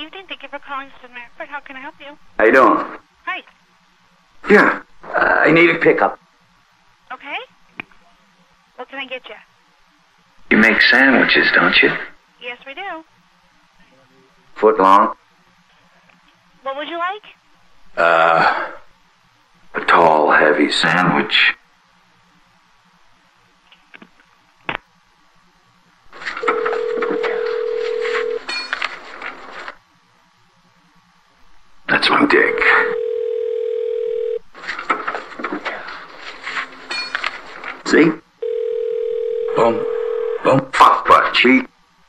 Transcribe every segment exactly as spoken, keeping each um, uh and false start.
evening. Thank you for calling Sid Manford. How can I help you? How you doing? Hi. Yeah. Uh, I need a pickup. Okay. What can I get you? You make sandwiches, don't you? Yes, we do. Foot long? What would you like? Uh, a tall, heavy sandwich. That's my dick. See? Boom, boom, fuck butt cheek.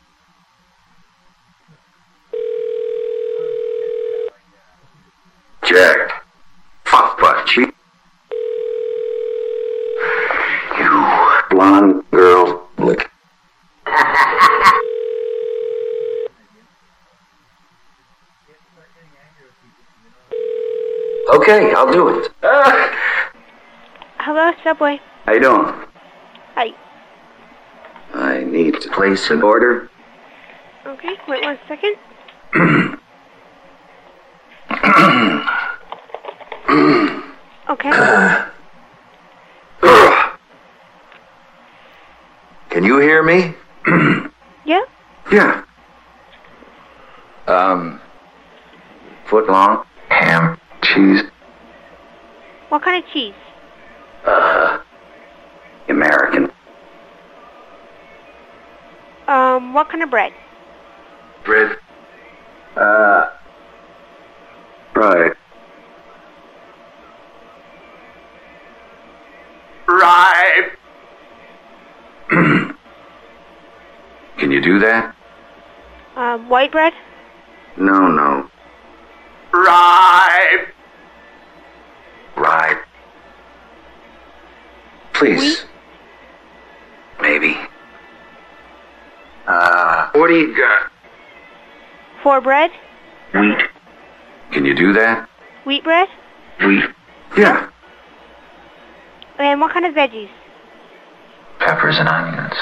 Jack, fuck butt cheek. You blonde girl, lick. Okay, I'll do it. Uh, Hello, Subway. How you doing? Hi. I need to place an order. Okay, wait one second. Okay. Uh, Can you hear me? Yeah? Yeah. Um, foot long, ham, cheese. What kind of cheese? Uh, American. Um, what kind of bread? Bread. Uh, right. Right. Can you do that? Um, white bread? No, no. Right. Right. Please. Wheat? Maybe. Uh, what do you got? Four bread? Wheat. Can you do that? Wheat bread? Wheat. Yeah. And what kind of veggies? Peppers and onions.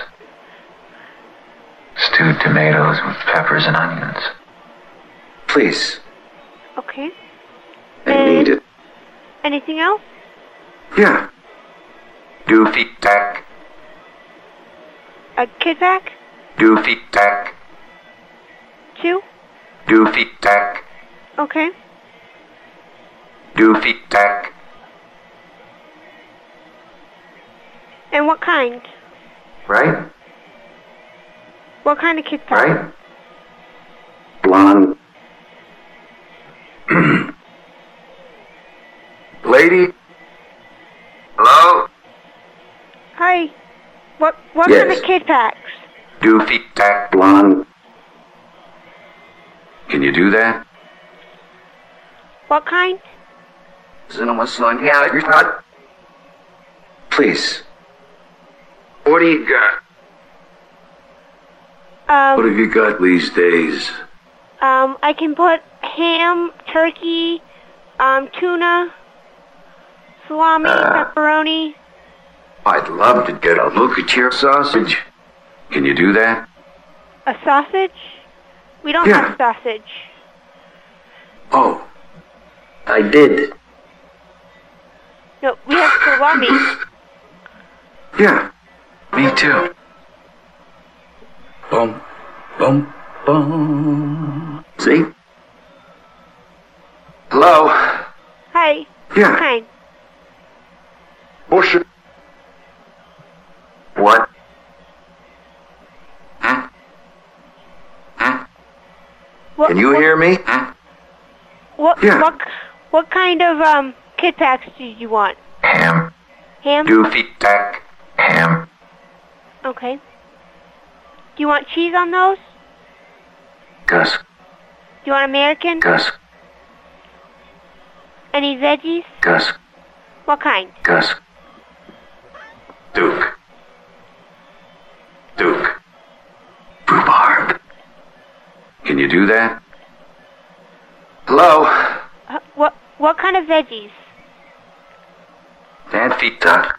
Stewed tomatoes with peppers and onions. Please. Okay. I And need it. anything else? Yeah. Doofy tack. A kid pack? Doofy tack. Two? Doofy tack. Okay. Doofy tack. And what kind? Right? What kind of kid pack? Right? Blonde. Lady? Hello? Hi. What what Yes. kind of kid packs? Doofy tack blonde. Can you do that? What kind? Cinema son, yeah, you're not. Please. What do you got? Um, What have you got these days? um, I can put ham, turkey, um, tuna, salami, Uh. pepperoni. I'd love to get a look at your sausage. Can you do that? A sausage? We don't Yeah. have sausage. Oh, I did. No, we have salami. Yeah, me too. Boom, boom, boom. See? Hello? Hi. Yeah. What kind? Bullshit. What? Huh? Huh? What, Can you what, hear me? Huh? What, Yeah. what, what kind of, um, kid packs do you want? Ham. Ham? Doofy tack. Ham. Okay. Do you want cheese on those? Gus. Do you want American? Gus. Any veggies? Gus. What kind? Gus. Duke. Duke. Rhubarb. Can you do that? Hello? Uh, what, what kind of veggies? Fancy duck.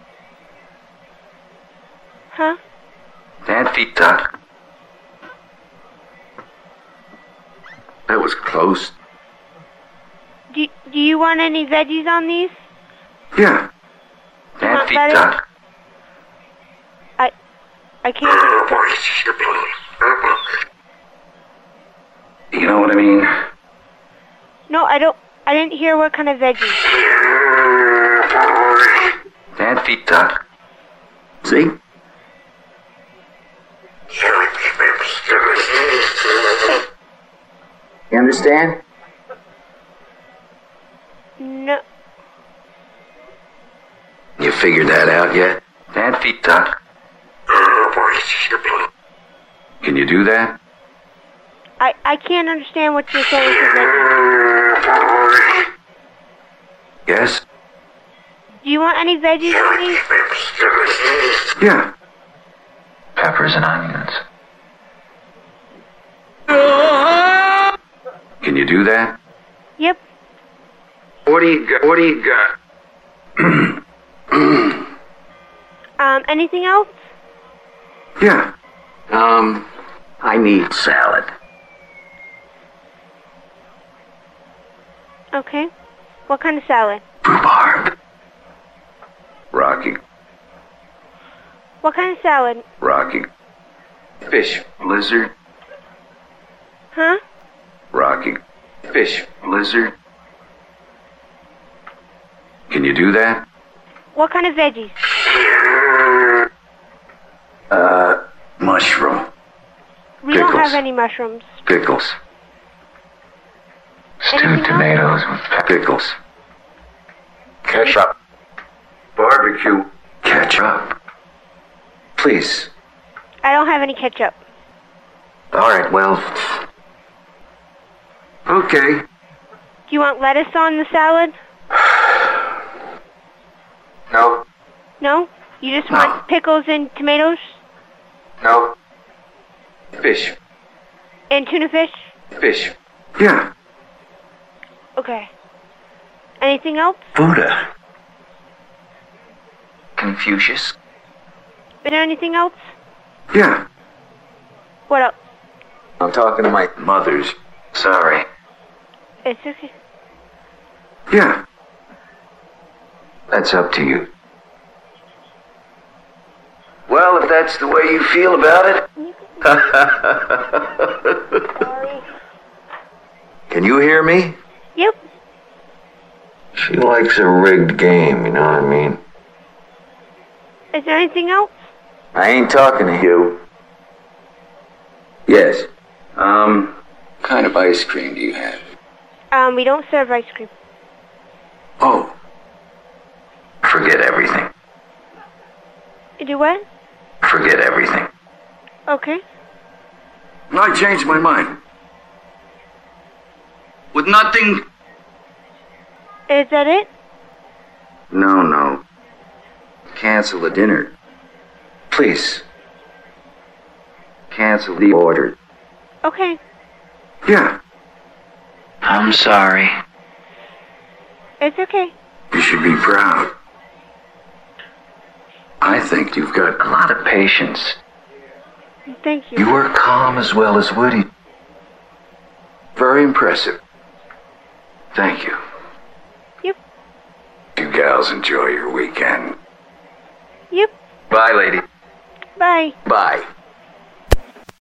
Huh? Fancy duck. That was close. Do, do you want any veggies on these? Yeah. You want Nancy lettuce? duck. I, I can't. You know what I mean? No, I don't. I didn't hear what kind of veggies. Nancy duck. See? You understand? No. You figured that out yet? Nancy duck. Can you do that? I, I can't understand what you're saying for veggies. Yes? Do you want any veggies on these? Yeah. Peppers and onions. Can you do that? Yep. What do you got? What do you got? Um, anything else? Yeah. Um, I need salad. Okay. What kind of salad? Rhubarb. Rocky. What kind of salad? Rocky. Fish blizzard. Huh? Rocky. Fish blizzard. Can you do that? What kind of veggies? Uh, mushroom. We don't Pickles. have any mushrooms. Pickles. Anything Stewed else? tomatoes with pickles. Ketchup. Barbecue. Ketchup. Please. I don't have any ketchup. All right, well. Okay. Do you want lettuce on the salad? No. No? You just No. want pickles and tomatoes? No. Fish. And tuna fish? Fish. Yeah. Okay. Anything else? Buddha. Confucius. Is there anything else? Yeah. What else? I'm talking to my mother's. Sorry. It's okay. Yeah. That's up to you. Well, if that's the way you feel about it. Sorry. Can you hear me? Yep. She likes a rigged game, you know what I mean? Is there anything else? I ain't talking to you. Yes. Um, what kind of ice cream do you have? Um, we don't serve ice cream. Oh. Forget everything. You do what? Forget everything. Okay. I changed my mind. With nothing. Is that it? No, no. Cancel the dinner. Please. Cancel the order. Okay. Yeah. I'm sorry. It's okay. You should be proud. I think you've got a lot of patience. Thank you. You are calm as well as witty. Very impressive. Thank you. Yep. You gals enjoy your weekend. Yep. Bye, lady. Bye. Bye.